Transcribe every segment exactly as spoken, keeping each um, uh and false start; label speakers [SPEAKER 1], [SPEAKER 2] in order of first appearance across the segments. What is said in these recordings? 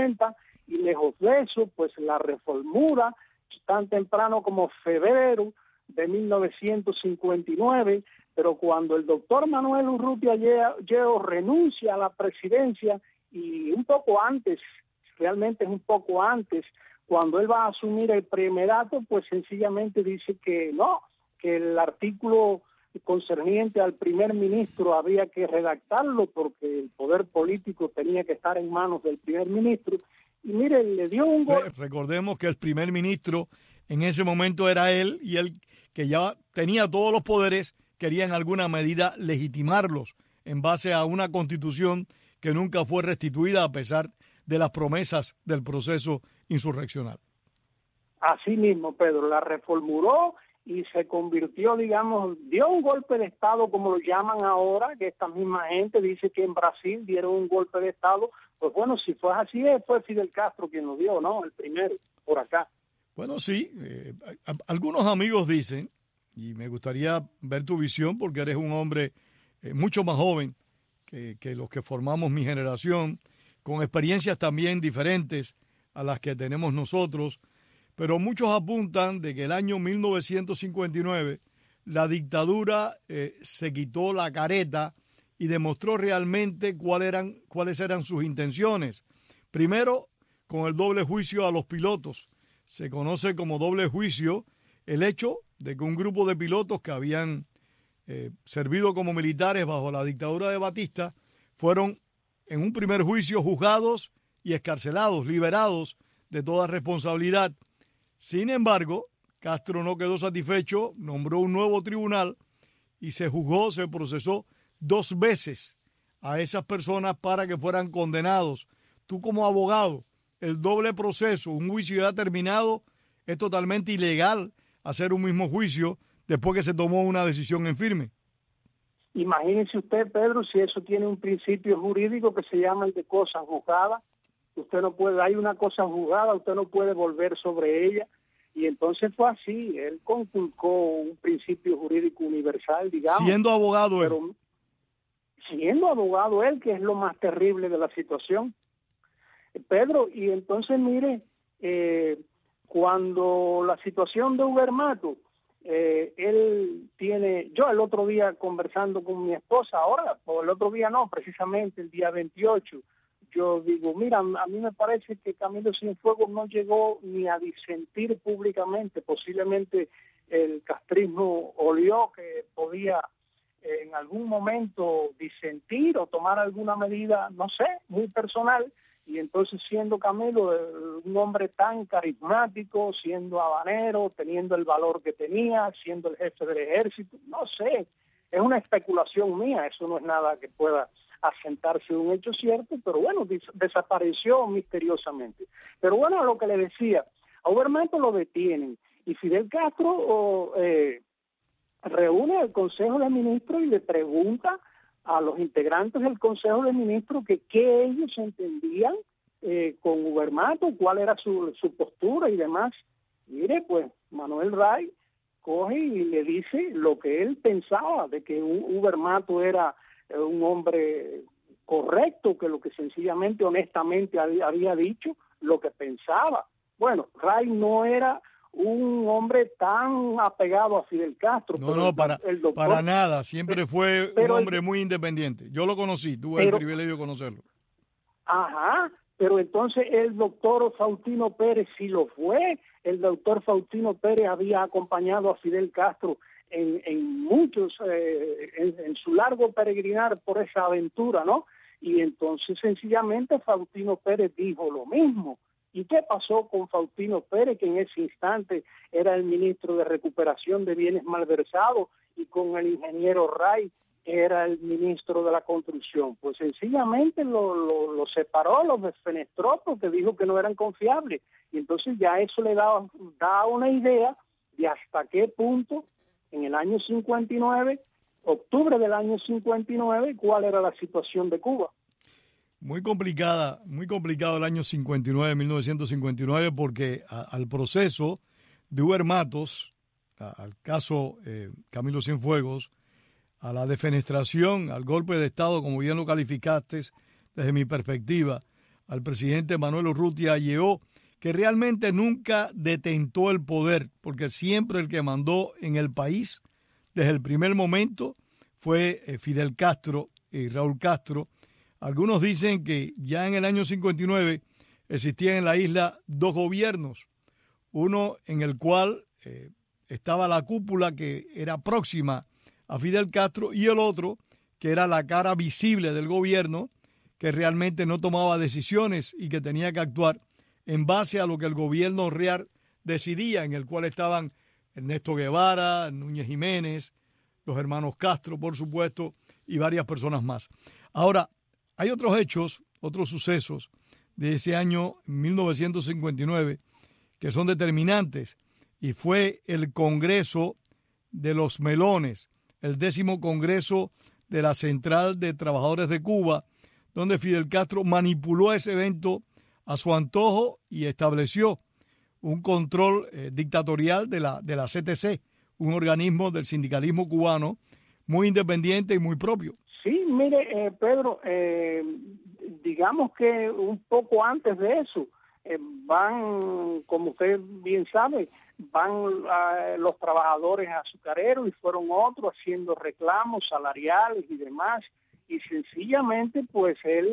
[SPEAKER 1] cincuenta, y lejos de eso, pues la reformura tan temprano como febrero de mil novecientos cincuenta y nueve, pero cuando el doctor Manuel Urrutia Lleo renuncia a la presidencia, y un poco antes, realmente es un poco antes, cuando él va a asumir el primerato, pues sencillamente dice que no, que el artículo concerniente al primer ministro había que redactarlo porque el poder político tenía que estar en manos del primer ministro. Y mire, le dio un gol.
[SPEAKER 2] Recordemos que el primer ministro en ese momento era él, y él, que ya tenía todos los poderes, quería en alguna medida legitimarlos en base a una constitución que nunca fue restituida a pesar de las promesas del proceso insurreccional.
[SPEAKER 1] Así mismo, Pedro, la reformuló y se convirtió, digamos, dio un golpe de Estado, como lo llaman ahora, que esta misma gente dice que en Brasil dieron un golpe de Estado. Pues bueno, si fue así, fue Fidel Castro quien lo dio, ¿no? El primero, por acá.
[SPEAKER 2] Bueno, sí, eh, algunos amigos dicen, y me gustaría ver tu visión porque eres un hombre eh, mucho más joven que, que los que formamos mi generación, con experiencias también diferentes a las que tenemos nosotros, pero muchos apuntan de que el año mil novecientos cincuenta y nueve la dictadura eh, se quitó la careta y demostró realmente cuál eran, cuáles eran sus intenciones. Primero, con el doble juicio a los pilotos. Se conoce como doble juicio el hecho de que un grupo de pilotos que habían eh, servido como militares bajo la dictadura de Batista fueron en un primer juicio juzgados y excarcelados, liberados de toda responsabilidad. Sin embargo, Castro no quedó satisfecho, nombró un nuevo tribunal y se juzgó, se procesó dos veces a esas personas para que fueran condenados. Tú como abogado, el doble proceso, un juicio ya terminado, es totalmente ilegal hacer un mismo juicio después que se tomó una decisión en firme.
[SPEAKER 1] Imagínese usted, Pedro, si eso tiene un principio jurídico que se llama el de cosa juzgada. Usted no puede, hay una cosa juzgada, usted no puede volver sobre ella. Y entonces fue así, él conculcó un principio jurídico universal, digamos.
[SPEAKER 2] Siendo abogado
[SPEAKER 1] pero,
[SPEAKER 2] él.
[SPEAKER 1] Siendo abogado él, que es lo más terrible de la situación. Pedro, y entonces mire, eh, cuando la situación de Ubermato, eh, él tiene, yo el otro día conversando con mi esposa, ahora, o el otro día no, precisamente el día veintiocho, yo digo, mira, a mí me parece que Camilo Cienfuegos no llegó ni a disentir públicamente, posiblemente el castrismo olió que podía eh, en algún momento disentir o tomar alguna medida, no sé, muy personal, y entonces siendo Camilo eh, un hombre tan carismático, siendo habanero, teniendo el valor que tenía, siendo el jefe del ejército, no sé, es una especulación mía, eso no es nada que pueda asentarse un hecho cierto, pero bueno, des- desapareció misteriosamente. Pero bueno, a lo que le decía, a Ubermato lo detienen y Fidel Castro oh, eh, reúne al Consejo de Ministros y le pregunta a los integrantes del Consejo de Ministros que qué ellos entendían eh, con Ubermato, cuál era su, su postura y demás. Mire, pues Manuel Ray coge y le dice lo que él pensaba de que Ubermato era un hombre correcto, que lo que sencillamente, honestamente había dicho, lo que pensaba. Bueno, Ray no era un hombre tan apegado a Fidel Castro.
[SPEAKER 2] No,
[SPEAKER 1] pero
[SPEAKER 2] no,
[SPEAKER 1] el,
[SPEAKER 2] para,
[SPEAKER 1] el doctor,
[SPEAKER 2] para nada, siempre fue
[SPEAKER 1] pero,
[SPEAKER 2] un hombre muy independiente. Yo lo conocí, tuve
[SPEAKER 1] pero,
[SPEAKER 2] el privilegio de conocerlo.
[SPEAKER 1] Ajá, pero entonces el doctor Faustino Pérez sí lo fue. El doctor Faustino Pérez había acompañado a Fidel Castro En, en muchos, eh, en, en su largo peregrinar por esa aventura, ¿no? Y entonces sencillamente Faustino Pérez dijo lo mismo. ¿Y qué pasó con Faustino Pérez, que en ese instante era el ministro de Recuperación de Bienes Malversados, y con el ingeniero Ray, que era el ministro de la Construcción? Pues sencillamente lo, lo, lo separó, los desfenestró porque dijo que no eran confiables. Y entonces ya eso le da, da una idea de hasta qué punto en el año cincuenta y nueve, octubre del año cincuenta y nueve, cuál era la situación de Cuba.
[SPEAKER 2] Muy complicada, muy complicado el año cincuenta y nueve, mil novecientos cincuenta y nueve, porque a, al proceso de Ubermatos, a, al caso eh, Camilo Cienfuegos, a la defenestración, al golpe de Estado, como bien lo calificaste desde mi perspectiva, al presidente Manuel Urrutia Lleó, que realmente nunca detentó el poder, porque siempre el que mandó en el país desde el primer momento fue Fidel Castro y Raúl Castro. Algunos dicen que ya en el año cincuenta y nueve existían en la isla dos gobiernos, uno en el cual eh, estaba la cúpula que era próxima a Fidel Castro y el otro que era la cara visible del gobierno, que realmente no tomaba decisiones y que tenía que actuar en base a lo que el gobierno real decidía, en el cual estaban Ernesto Guevara, Núñez Jiménez, los hermanos Castro, por supuesto, y varias personas más. Ahora, hay otros hechos, otros sucesos de ese año mil novecientos cincuenta y nueve que son determinantes, y fue el Congreso de los Melones, el décimo Congreso de la Central de Trabajadores de Cuba, donde Fidel Castro manipuló ese evento a su antojo y estableció un control eh, dictatorial de la, de la C T C, un organismo del sindicalismo cubano muy independiente y muy propio.
[SPEAKER 1] Sí, mire, eh, Pedro, eh, digamos que un poco antes de eso, eh, van, como usted bien sabe, van uh, los trabajadores azucareros y fueron otros haciendo reclamos salariales y demás, y sencillamente pues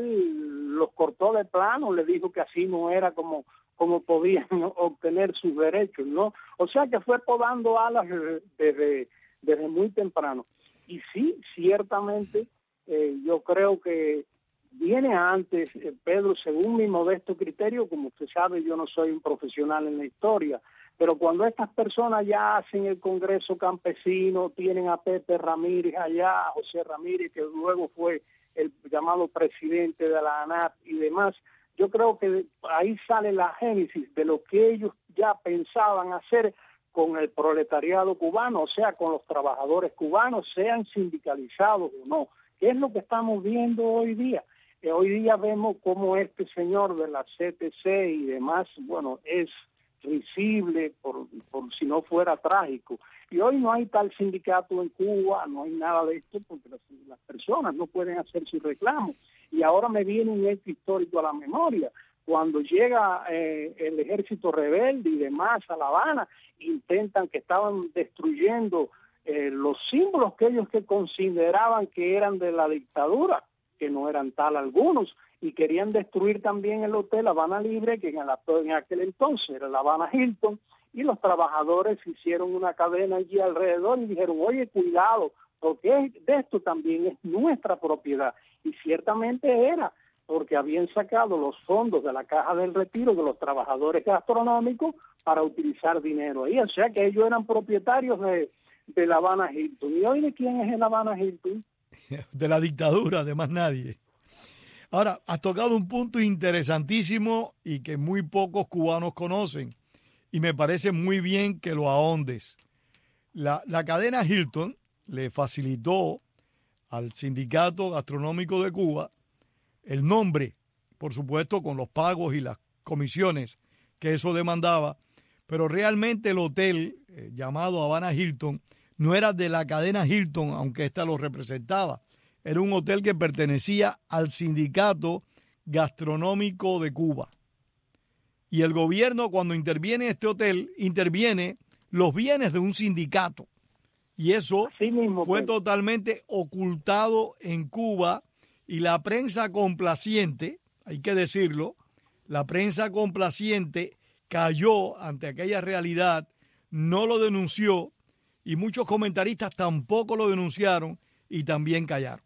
[SPEAKER 1] él los cortó de plano, le dijo que así no era como como podían obtener sus derechos, ¿no? O sea que fue podando alas desde, desde muy temprano. Y sí, ciertamente, eh, yo creo que viene antes, eh, Pedro, según mi modesto criterio, como usted sabe, yo no soy un profesional en la historia, pero cuando estas personas ya hacen el Congreso Campesino, tienen a Pepe Ramírez allá, a José Ramírez, que luego fue el llamado presidente de la ANAP y demás, yo creo que ahí sale la génesis de lo que ellos ya pensaban hacer con el proletariado cubano, o sea, con los trabajadores cubanos, sean sindicalizados o no. ¿Qué es lo que estamos viendo hoy día? Eh, hoy día vemos cómo este señor de la C T C y demás, bueno, es risible por, por si no fuera trágico. Y hoy no hay tal sindicato en Cuba, no hay nada de esto, porque las, las personas no pueden hacer sus reclamos. Y ahora me viene un hecho histórico a la memoria. Cuando llega eh, el ejército rebelde y demás a La Habana, intentan que estaban destruyendo eh, los símbolos que ellos que consideraban que eran de la dictadura, que no eran tal algunos, y querían destruir también el hotel Habana Libre, que en, el, en aquel entonces era la Habana Hilton, y los trabajadores hicieron una cadena allí alrededor y dijeron, oye, cuidado, porque de esto también es nuestra propiedad. Y ciertamente era, porque habían sacado los fondos de la caja del retiro de los trabajadores gastronómicos para utilizar dinero ahí. O sea que ellos eran propietarios de, de la Habana Hilton. ¿Y hoy de quién es el Habana Hilton?
[SPEAKER 2] De la dictadura, de más nadie. Ahora, has tocado un punto interesantísimo y que muy pocos cubanos conocen, y me parece muy bien que lo ahondes. La, la cadena Hilton le facilitó al Sindicato Gastronómico de Cuba el nombre, por supuesto con los pagos y las comisiones que eso demandaba, pero realmente el hotel eh, llamado Habana Hilton no era de la cadena Hilton, aunque ésta lo representaba. Era un hotel que pertenecía al Sindicato Gastronómico de Cuba. Y el gobierno, cuando interviene en este hotel, interviene los bienes de un sindicato. Y eso
[SPEAKER 1] mismo,
[SPEAKER 2] fue
[SPEAKER 1] pues.
[SPEAKER 2] totalmente ocultado en Cuba, y la prensa complaciente, hay que decirlo, la prensa complaciente cayó ante aquella realidad, no lo denunció, y muchos comentaristas tampoco lo denunciaron y también callaron.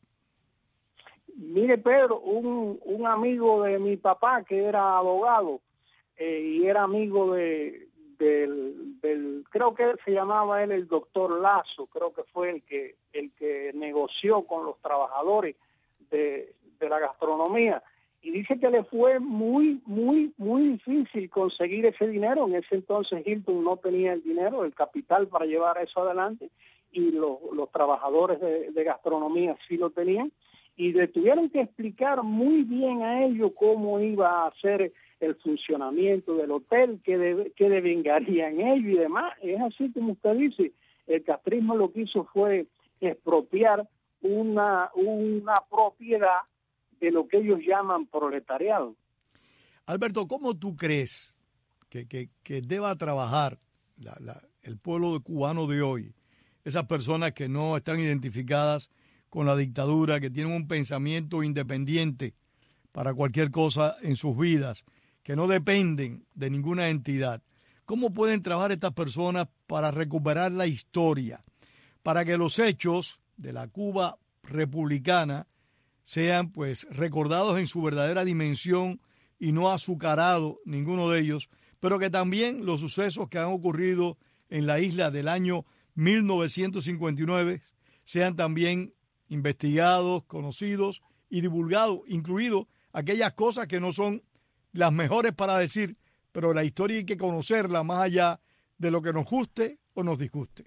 [SPEAKER 1] Mire, Pedro, un, un amigo de mi papá que era abogado eh, y era amigo de del, del, creo que se llamaba él el doctor Lazo, creo que fue el que el que negoció con los trabajadores de, de la gastronomía, y dice que le fue muy, muy, muy difícil conseguir ese dinero. En ese entonces Hilton no tenía el dinero, el capital para llevar eso adelante, y los, los trabajadores de, de gastronomía sí lo tenían, y le tuvieron que explicar muy bien a ellos cómo iba a ser el funcionamiento del hotel, qué, de, qué devengarían ellos y demás. Es así como usted dice, el castrismo lo que hizo fue expropiar una, una propiedad de lo que ellos llaman proletariado.
[SPEAKER 2] Alberto, ¿cómo tú crees que, que, que deba trabajar la, la, el pueblo cubano de hoy? Esas personas que no están identificadas con la dictadura, que tienen un pensamiento independiente para cualquier cosa en sus vidas, que no dependen de ninguna entidad. ¿Cómo pueden trabajar estas personas para recuperar la historia, para que los hechos de la Cuba republicana sean pues recordados en su verdadera dimensión y no azucarados ninguno de ellos, pero que también los sucesos que han ocurrido en la isla del año mil novecientos cincuenta y nueve sean también investigados, conocidos y divulgados, incluidos aquellas cosas que no son las mejores para decir, pero la historia hay que conocerla más allá de lo que nos guste o nos disguste?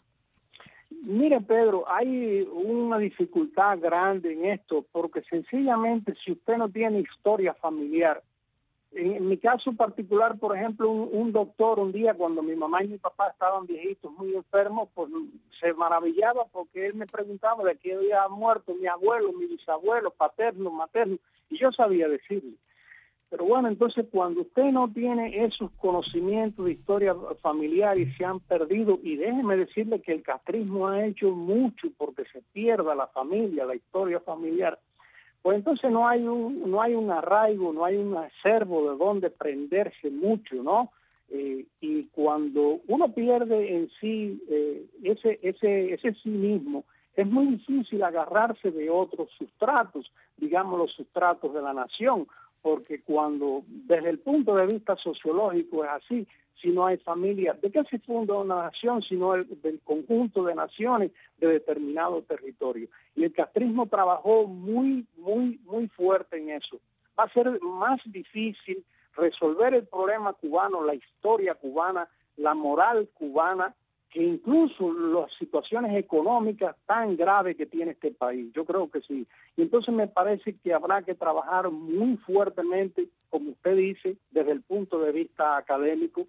[SPEAKER 1] Mire, Pedro, hay una dificultad grande en esto, porque sencillamente si usted no tiene historia familiar, en, en mi caso particular, por ejemplo, un, un doctor un día cuando mi mamá y mi papá estaban viejitos, muy enfermos, pues se maravillaba porque él me preguntaba de qué había muerto mi abuelo, mi bisabuelo, paterno, materno, y yo sabía decirle. Pero bueno, entonces cuando usted no tiene esos conocimientos de historia familiar y se han perdido, y déjeme decirle que el castrismo ha hecho mucho porque se pierda la familia, la historia familiar, pues entonces no hay un no hay un arraigo, no hay un acervo de donde prenderse mucho, ¿no? Eh, y cuando uno pierde en sí eh, ese ese ese sí mismo, es muy difícil agarrarse de otros sustratos, digamos los sustratos de la nación, porque cuando desde el punto de vista sociológico es así, si no hay familia, ¿de qué se funda una nación sino el, del conjunto de naciones de determinado territorio? Y el castrismo trabajó muy, muy, muy fuerte en eso. Va a ser más difícil resolver el problema cubano, la historia cubana, la moral cubana, que incluso las situaciones económicas tan graves que tiene este país. Yo creo que sí. Y entonces me parece que habrá que trabajar muy fuertemente, como usted dice, desde el punto de vista académico,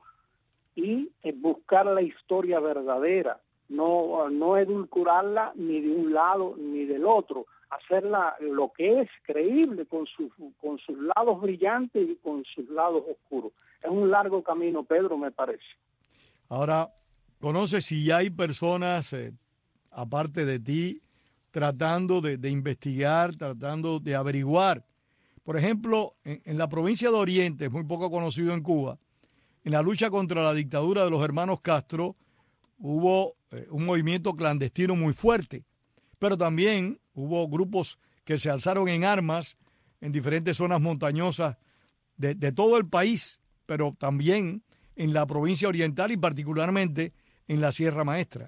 [SPEAKER 1] y eh, buscar la historia verdadera, no, no edulcorarla ni de un lado ni del otro, hacerla lo que es creíble con sus, con sus lados brillantes y con sus lados oscuros. Es un largo camino, Pedro, me parece.
[SPEAKER 2] Ahora, ¿conoces si hay personas, eh, aparte de ti, tratando de, de investigar, tratando de averiguar? Por ejemplo, en, en la provincia de Oriente, es muy poco conocido en Cuba, en la lucha contra la dictadura de los hermanos Castro, hubo eh, un movimiento clandestino muy fuerte, pero también hubo grupos que se alzaron en armas en diferentes zonas montañosas de, de todo el país, pero también en la provincia oriental y particularmente en la Sierra Maestra.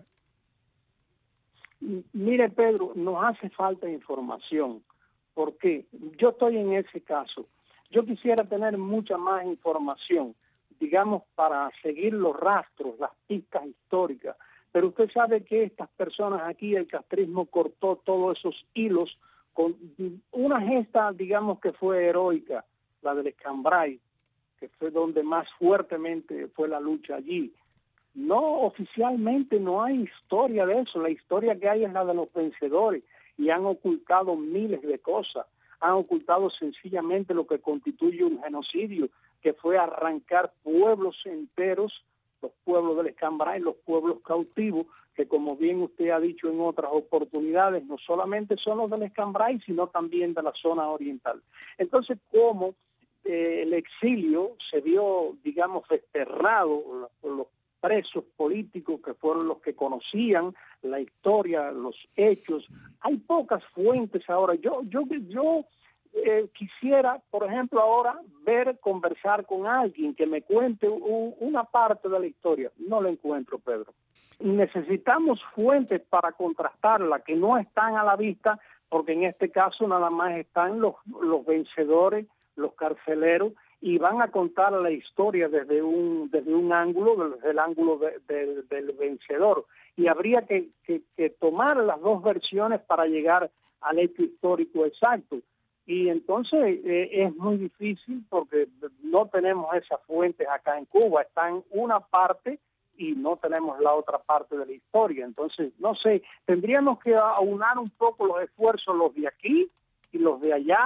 [SPEAKER 1] Mire, Pedro, nos hace falta información. ¿Por qué? Yo estoy en ese caso. Yo quisiera tener mucha más información, digamos, para seguir los rastros, las pistas históricas. Pero usted sabe que estas personas aquí, el castrismo cortó todos esos hilos con una gesta, digamos, que fue heroica, la del Escambray, que fue donde más fuertemente fue la lucha allí. No, oficialmente no hay historia de eso. La historia que hay es la de los vencedores, y han ocultado miles de cosas. Han ocultado sencillamente lo que constituye un genocidio, que fue arrancar pueblos enteros, los pueblos del Escambray, los pueblos cautivos, que como bien usted ha dicho en otras oportunidades, no solamente son los del Escambray, sino también de la zona oriental. Entonces, ¿cómo eh, el exilio se vio, digamos, desterrado por los presos políticos que fueron los que conocían la historia, los hechos? Hay pocas fuentes ahora. Yo, yo, yo eh, quisiera, por ejemplo, ahora ver, conversar con alguien que me cuente un, una parte de la historia. No la encuentro, Pedro. Necesitamos fuentes para contrastarla, que no están a la vista, porque en este caso nada más están los, los vencedores, los carceleros, y van a contar la historia desde un desde un ángulo, desde el ángulo de, de, del vencedor. Y habría que, que, que tomar las dos versiones para llegar al hecho histórico exacto. Y entonces eh, es muy difícil porque no tenemos esas fuentes acá en Cuba. Está en una parte y no tenemos la otra parte de la historia. Entonces, no sé, tendríamos que aunar un poco los esfuerzos, los de aquí y los de allá,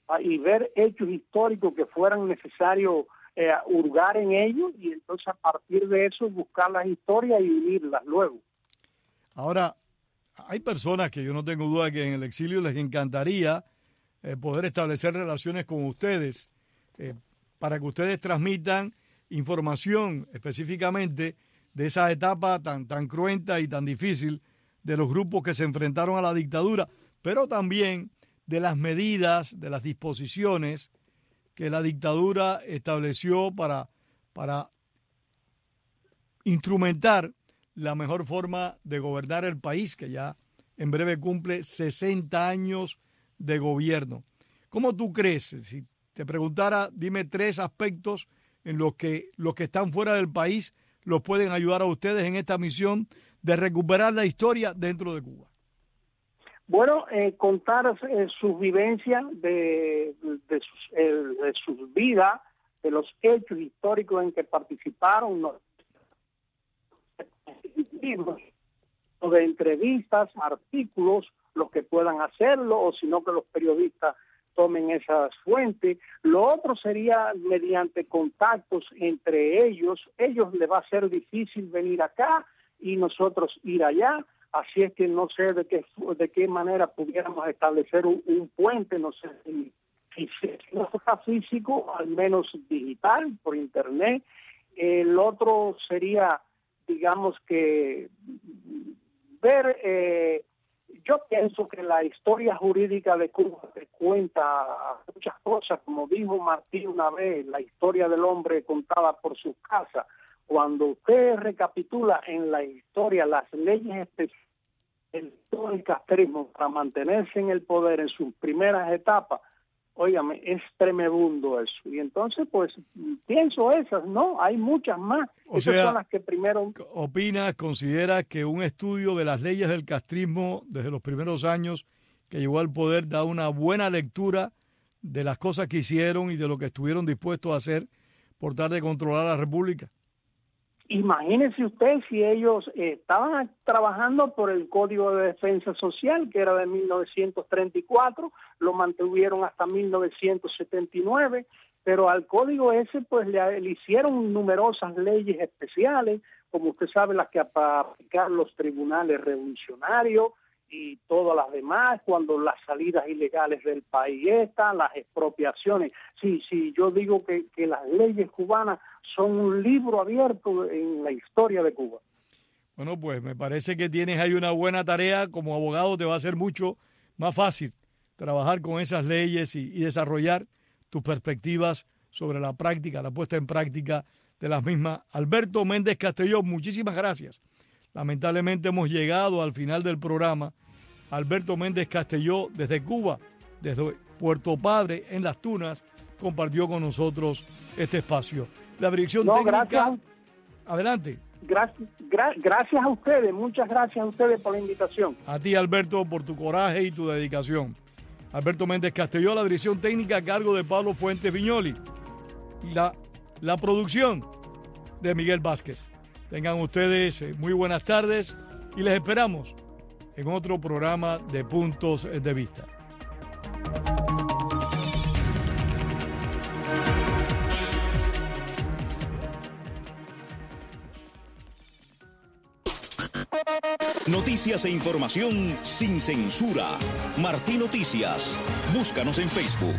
[SPEAKER 1] y ver hechos históricos que fueran necesarios eh, hurgar en ellos, y entonces a partir de eso buscar las historias y unirlas luego.
[SPEAKER 2] Ahora, hay personas que yo no tengo duda que en el exilio les encantaría eh, poder establecer relaciones con ustedes eh, para que ustedes transmitan información específicamente de esa etapa tan, tan cruenta y tan difícil de los grupos que se enfrentaron a la dictadura, pero también de las medidas, de las disposiciones que la dictadura estableció para, para instrumentar la mejor forma de gobernar el país, que ya en breve cumple sesenta años de gobierno. ¿Cómo tú crees? Si te preguntara, dime tres aspectos en los que los que están fuera del país los pueden ayudar a ustedes en esta misión de recuperar la historia dentro de Cuba.
[SPEAKER 1] Bueno, eh, contar eh, sus vivencias de, de, sus, eh, de sus vidas, de los hechos históricos en que participaron, ¿no? O de entrevistas, artículos, los que puedan hacerlo, o sino que los periodistas tomen esas fuentes. Lo otro sería mediante contactos entre ellos. Ellos les va a ser difícil venir acá y nosotros ir allá. Así es que no sé de qué de qué manera pudiéramos establecer un, un puente, no sé si, si, si no está físico, al menos digital, por internet. El otro sería, digamos que, ver, eh, yo pienso que la historia jurídica de Cuba te cuenta muchas cosas, como dijo Martí una vez, la historia del hombre contada por su casa. Cuando usted recapitula en la historia las leyes especiales del todo el castrismo para mantenerse en el poder en sus primeras etapas, óigame, es tremebundo eso. Y entonces, pues, pienso esas, ¿no? Hay muchas más.
[SPEAKER 2] O
[SPEAKER 1] Esas
[SPEAKER 2] sea,
[SPEAKER 1] son las que primero...
[SPEAKER 2] ¿opinas, considera que un estudio de las leyes del castrismo desde los primeros años que llegó al poder da una buena lectura de las cosas que hicieron y de lo que estuvieron dispuestos a hacer por tratar de controlar a la República?
[SPEAKER 1] Imagínese usted si ellos eh, estaban trabajando por el Código de Defensa Social, que era de mil novecientos treinta y cuatro, lo mantuvieron hasta mil novecientos setenta y nueve, pero al código ese pues le, le hicieron numerosas leyes especiales, como usted sabe, las que para aplicar los tribunales revolucionarios y todas las demás, cuando las salidas ilegales del país están, las expropiaciones. Sí, sí, yo digo que, que las leyes cubanas son un libro abierto en la historia de Cuba.
[SPEAKER 2] Bueno, pues me parece que tienes ahí una buena tarea. Como abogado te va a ser mucho más fácil trabajar con esas leyes y, y desarrollar tus perspectivas sobre la práctica, la puesta en práctica de las mismas. Alberto Méndez Castelló, muchísimas gracias. Lamentablemente hemos llegado al final del programa. Alberto Méndez Castelló, desde Cuba, desde Puerto Padre, en Las Tunas, compartió con nosotros este espacio. La dirección
[SPEAKER 1] no,
[SPEAKER 2] técnica...
[SPEAKER 1] Gracias.
[SPEAKER 2] Adelante.
[SPEAKER 1] Gracias, gra gracias a ustedes, muchas gracias a ustedes por la invitación.
[SPEAKER 2] A ti, Alberto, por tu coraje y tu dedicación. Alberto Méndez Castelló, la dirección técnica a cargo de Pablo Fuentes Viñoli. La, la producción de Miguel Vázquez. Tengan ustedes muy buenas tardes y les esperamos en otro programa de Puntos de Vista.
[SPEAKER 3] Noticias e información sin censura. Martí Noticias. Búscanos en Facebook.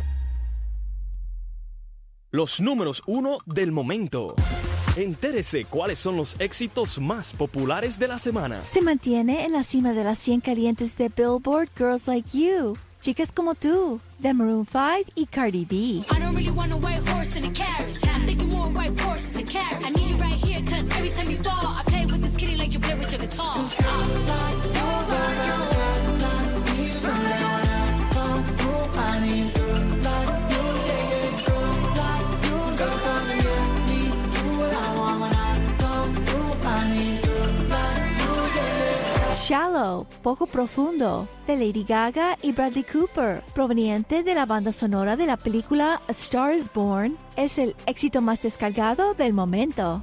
[SPEAKER 4] Los números uno del momento. Entérese cuáles son los éxitos más populares de la semana.
[SPEAKER 5] Se mantiene en la cima de las cien calientes de Billboard Girls Like You, Chicas Como Tú, de Maroon five y Cardi B.
[SPEAKER 6] I don't really want a white horse in a carriage. I'm thinking more white horses and carriage. I need it right here, cause every time you fall, I play with this kitty like you play with your guitar.
[SPEAKER 5] Shallow, Poco Profundo, de Lady Gaga y Bradley Cooper, proveniente de la banda sonora de la película A Star is Born, es el éxito más descargado del momento.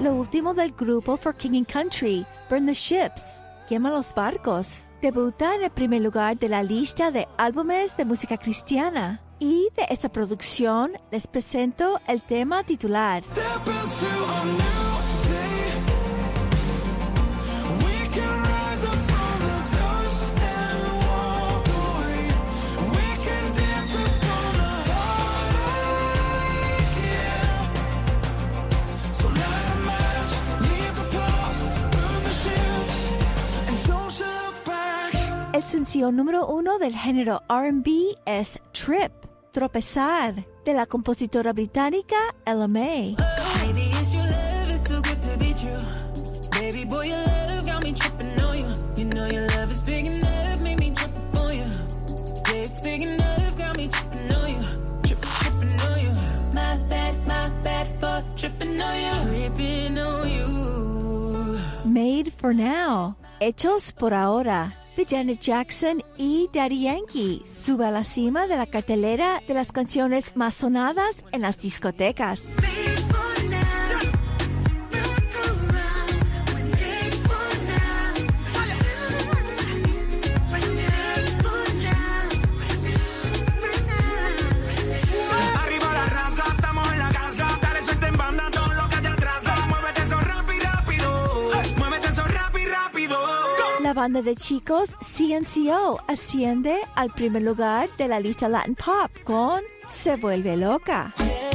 [SPEAKER 5] Lo último del grupo For King and Country, Burn the Ships, Quema los barcos, debuta en el primer lugar de la lista de álbumes de música cristiana. Y de esta producción les presento el tema titular. El sencillo número uno del género R and B es Trip, Tropezar, de la compositora británica Ella Mai.
[SPEAKER 7] Maybe it's your love, it's too good to be true. Baby boy, your love got me tripping on you. You know your love is big enough, make me trip on you. Yeah, it's big enough, got me tripping on you. Tripping, tripping on you. My bad, my bad for tripping on you. Tripping on you.
[SPEAKER 5] Made for Now, Hechos por Ahora, de Janet Jackson y Daddy Yankee, sube a la cima de la cartelera de las canciones más sonadas en las discotecas. La banda de chicos C N C O asciende al primer lugar de la lista Latin Pop con Se Vuelve Loca.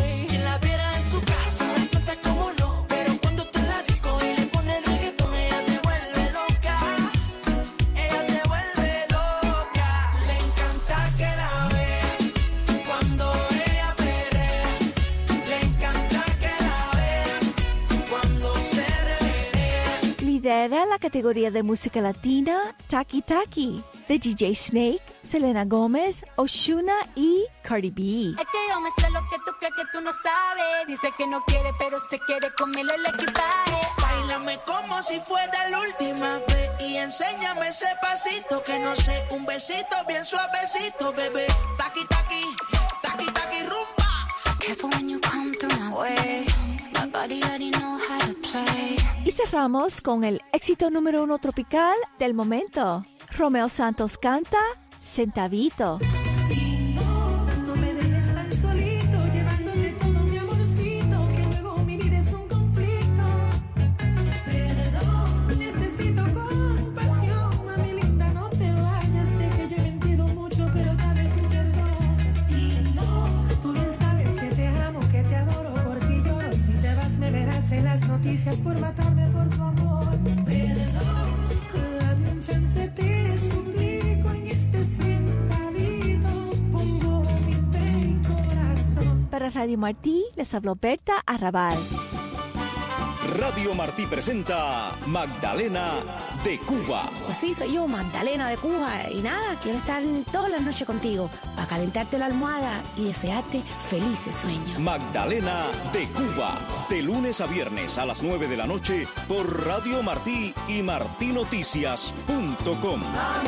[SPEAKER 5] Lidera la categoría de música latina Taki Taki, de D J Snake, Selena Gómez, Ozuna y Cardi B.
[SPEAKER 6] Es que yo me sé lo que tú crees que tú no sabes. Dice que no quiere, pero se quiere comerle el equipaje.
[SPEAKER 8] Báilame como si fuera la última vez y enséñame ese pasito que no sé, un besito bien suavecito, bebé. Taki taki, taki taki rumba.
[SPEAKER 6] Careful when you come through my way. My body already know how to play.
[SPEAKER 5] Y cerramos con el éxito número uno tropical del momento. Romeo Santos canta Centavito.
[SPEAKER 9] Y no, no me dejes tan solito, llevándote todo mi amorcito, que luego mi vida es un conflicto. Perdón, necesito compasión, mami linda, no te vayas. Sé que yo he mentido mucho, pero dame tu perdón. Y no, tú bien sabes que te amo, que te adoro, por ti lloro. Si te vas me verás en las noticias por matarme por tu amor. Perdón, dame un chance, te suplico, en este centavito pongo mi fe y corazón.
[SPEAKER 5] Para Radio Martí les habló Berta Arrabal.
[SPEAKER 3] Radio Martí presenta Magdalena de Cuba.
[SPEAKER 10] Pues sí, soy yo, Magdalena de Cuba. Y nada, quiero estar todas las noches contigo para calentarte la almohada y desearte felices sueños.
[SPEAKER 3] Magdalena de Cuba. De lunes a viernes a las nueve de la noche por Radio Martí y martinoticias punto com.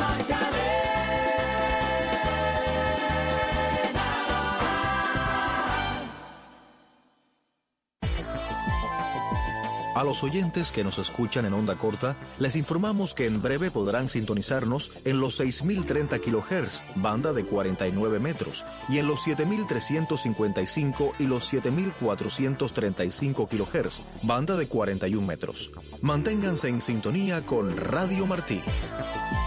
[SPEAKER 11] A los oyentes que nos escuchan en onda corta, les informamos que en breve podrán sintonizarnos en los seis mil treinta kilohertz, banda de cuarenta y nueve metros, y en los siete mil trescientos cincuenta y cinco y los siete mil cuatrocientos treinta y cinco kilohertz, banda de cuarenta y un metros. Manténganse en sintonía con Radio Martí.